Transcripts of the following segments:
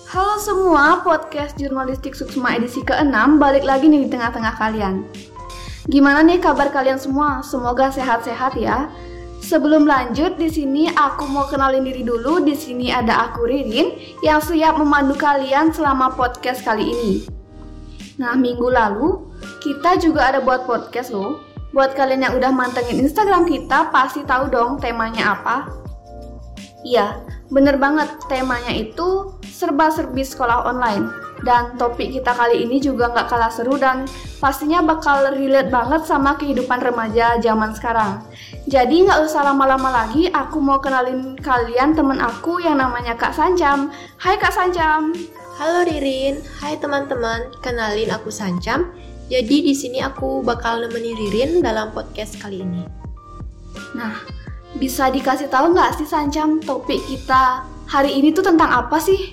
Halo semua, podcast Jurnalistik Suksma edisi ke-6 balik lagi nih di tengah-tengah kalian. Gimana nih kabar kalian semua? Semoga sehat-sehat ya. Sebelum lanjut, di sini aku mau kenalin diri dulu. Di sini ada aku Ririn yang siap memandu kalian selama podcast kali ini. Nah, minggu lalu kita juga ada buat podcast loh. Buat kalian yang udah mantengin Instagram kita pasti tahu dong temanya apa. Iya, bener banget, temanya itu serba-serbi sekolah online. Dan topik kita kali ini juga gak kalah seru dan pastinya bakal relate banget sama kehidupan remaja zaman sekarang. Jadi gak usah lama-lama lagi, aku mau kenalin kalian temen aku yang namanya Kak Sancam. Hai Kak Sancam. Halo Ririn, hai teman-teman, kenalin aku Sancam. Jadi di sini aku bakal nemenin Ririn dalam podcast kali ini. Nah, bisa dikasih tahu nggak sih Sancam, topik kita hari ini tuh tentang apa sih?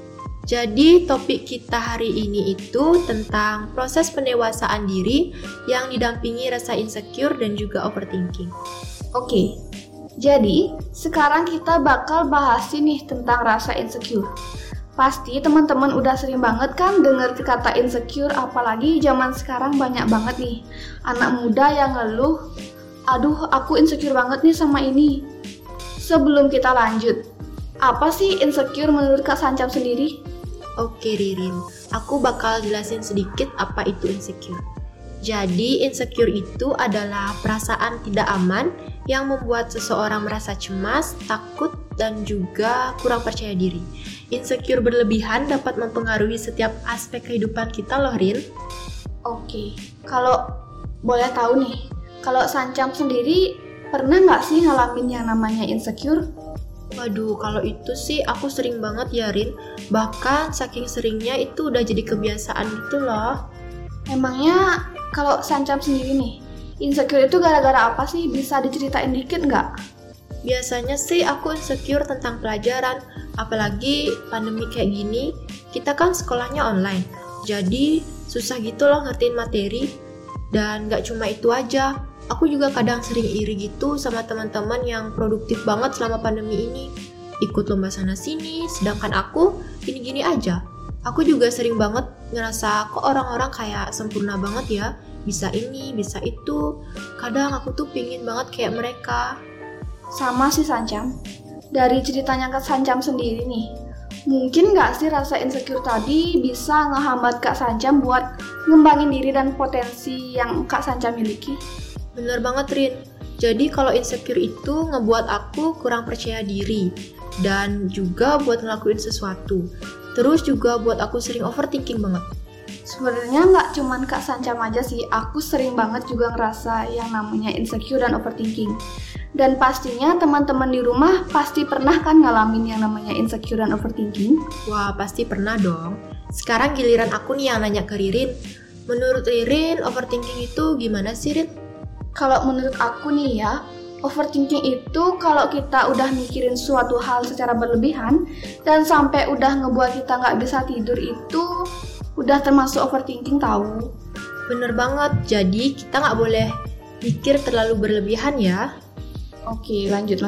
Jadi topik kita hari ini itu tentang proses pendewasaan diri yang didampingi rasa insecure dan juga overthinking. Oke, jadi sekarang kita bakal bahas nih tentang rasa insecure. Pasti teman-teman udah sering banget kan denger kata insecure, apalagi zaman sekarang banyak banget nih anak muda yang ngeluh, aduh aku insecure banget nih sama ini. Sebelum kita lanjut, apa sih insecure menurut Kak Sancam sendiri? Oke Ririn, aku bakal jelasin sedikit apa itu insecure. Jadi insecure itu adalah perasaan tidak aman yang membuat seseorang merasa cemas, takut, dan juga kurang percaya diri. Insecure berlebihan dapat mempengaruhi setiap aspek kehidupan kita loh Rin. Oke, kalau boleh tahu nih, kalau Sancam sendiri pernah nggak sih ngalamin yang namanya insecure? Waduh, kalau itu sih aku sering banget ya Rin. Bahkan saking seringnya itu udah jadi kebiasaan gitu loh. Emangnya kalau Sancam sendiri nih, insecure itu gara-gara apa sih? Bisa diceritain dikit nggak? Biasanya sih aku insecure tentang pelajaran, apalagi pandemi kayak gini, kita kan sekolahnya online. Jadi susah gitu loh ngertiin materi. Dan gak cuma itu aja, aku juga kadang sering iri gitu sama teman-teman yang produktif banget selama pandemi ini. Ikut lomba sana sini, sedangkan aku gini-gini aja. Aku juga sering banget ngerasa kok orang-orang kayak sempurna banget ya, bisa ini, bisa itu. Kadang aku tuh pingin banget kayak mereka. Sama sih Sancam. Dari ceritanya Kak Sancam sendiri nih, mungkin nggak sih rasa insecure tadi bisa ngehambat Kak Sancam buat ngembangin diri dan potensi yang Kak Sancam miliki? Bener banget Rin. Jadi kalau insecure itu ngebuat aku kurang percaya diri dan juga buat ngelakuin sesuatu. Terus juga buat aku sering overthinking banget. Sebenarnya nggak cuman Kak Sancam aja sih, aku sering banget juga ngerasa yang namanya insecure dan overthinking. Dan pastinya teman-teman di rumah pasti pernah kan ngalamin yang namanya insecure dan overthinking? Wah, pasti pernah dong. Sekarang giliran aku nih yang nanya ke Ririn. Menurut Ririn, overthinking itu gimana sih, Rin? Kalau menurut aku nih ya, overthinking itu kalau kita udah mikirin suatu hal secara berlebihan dan sampai udah ngebuat kita nggak bisa tidur itu udah termasuk overthinking tahu. Bener banget, jadi kita nggak boleh mikir terlalu berlebihan ya. Oke, lanjut.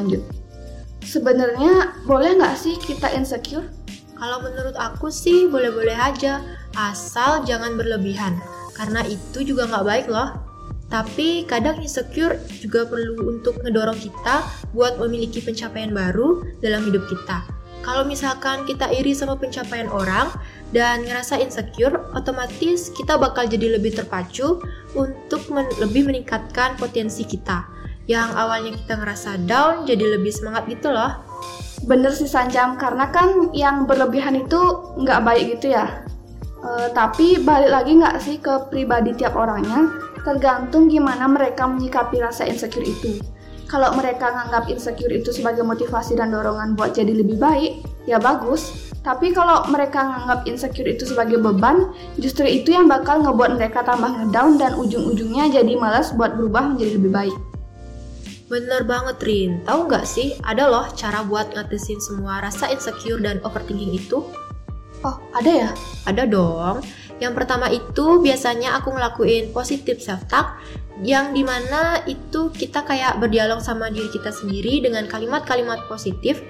Sebenarnya boleh nggak sih kita insecure? Kalau menurut aku sih boleh-boleh aja, asal jangan berlebihan, karena itu juga nggak baik loh. Tapi kadang insecure juga perlu untuk ngedorong kita buat memiliki pencapaian baru dalam hidup kita. Kalau misalkan kita iri sama pencapaian orang dan ngerasa insecure, otomatis kita bakal jadi lebih terpacu untuk lebih meningkatkan potensi kita. Yang awalnya kita ngerasa down jadi lebih semangat gitu loh. Bener sih Sancam, karena kan yang berlebihan itu nggak baik gitu ya. Tapi balik lagi nggak sih ke pribadi tiap orangnya, tergantung gimana mereka menyikapi rasa insecure itu. Kalau mereka nganggap insecure itu sebagai motivasi dan dorongan buat jadi lebih baik, ya bagus. Tapi kalau mereka nganggap insecure itu sebagai beban, justru itu yang bakal ngebuat mereka tambah ngedown dan ujung-ujungnya jadi malas buat berubah menjadi lebih baik. Bener banget Rin, tahu nggak sih ada loh cara buat ngatasin semua rasa insecure dan overthinking itu? Oh, ada ya? Ada dong. Yang pertama itu biasanya aku ngelakuin positive self-talk, yang dimana itu kita kayak berdialog sama diri kita sendiri dengan kalimat-kalimat positif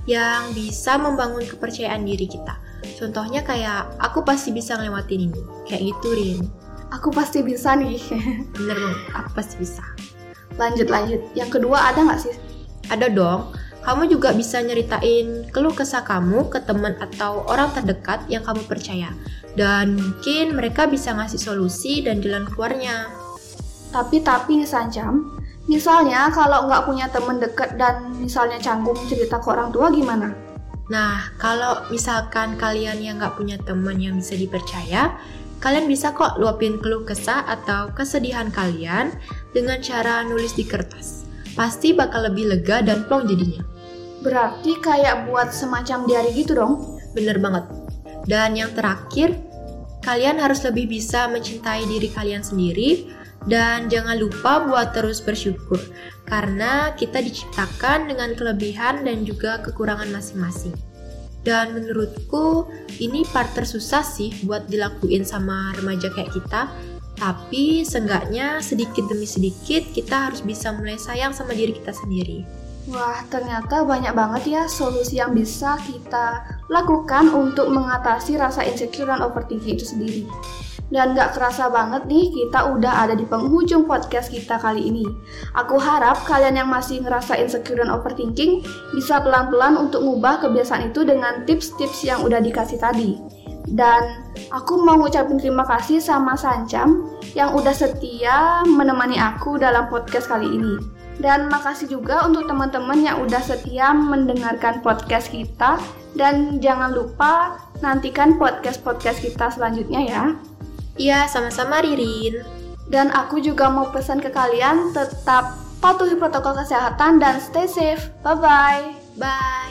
yang bisa membangun kepercayaan diri kita. Contohnya kayak, aku pasti bisa ngelewatin ini. Kayak gitu, Rin. Aku pasti bisa nih. Bener banget, aku pasti bisa. Lanjut. Yang kedua ada nggak sih? Ada dong. Kamu juga bisa nyeritain keluh kesah kamu ke teman atau orang terdekat yang kamu percaya. Dan mungkin mereka bisa ngasih solusi dan jalan keluarnya. Tapi nih Sancam, misalnya kalau nggak punya teman dekat dan misalnya canggung cerita ke orang tua gimana? Nah, kalau misalkan kalian yang nggak punya teman yang bisa dipercaya, kalian bisa kok luapin keluh kesah atau kesedihan kalian dengan cara nulis di kertas. Pasti bakal lebih lega dan plong jadinya. Berarti kayak buat semacam diary gitu dong? Bener banget. Dan yang terakhir, kalian harus lebih bisa mencintai diri kalian sendiri dan jangan lupa buat terus bersyukur karena kita diciptakan dengan kelebihan dan juga kekurangan masing-masing. Dan menurutku ini part tersusah sih buat dilakuin sama remaja kayak kita. Tapi seenggaknya sedikit demi sedikit kita harus bisa mulai sayang sama diri kita sendiri. Wah, ternyata banyak banget ya solusi yang bisa kita lakukan untuk mengatasi rasa insecure dan overthinking itu sendiri. Dan gak kerasa banget nih kita udah ada di penghujung podcast kita kali ini. Aku harap kalian yang masih ngerasa insecure dan overthinking bisa pelan-pelan untuk ngubah kebiasaan itu dengan tips-tips yang udah dikasih tadi. Dan aku mau ngucapin terima kasih sama Sancam yang udah setia menemani aku dalam podcast kali ini. Dan makasih juga untuk teman-teman yang udah setia mendengarkan podcast kita. Dan jangan lupa nantikan podcast-podcast kita selanjutnya ya. Iya, sama-sama Ririn. Dan aku juga mau pesan ke kalian tetap patuhi protokol kesehatan dan stay safe. Bye-bye. Bye.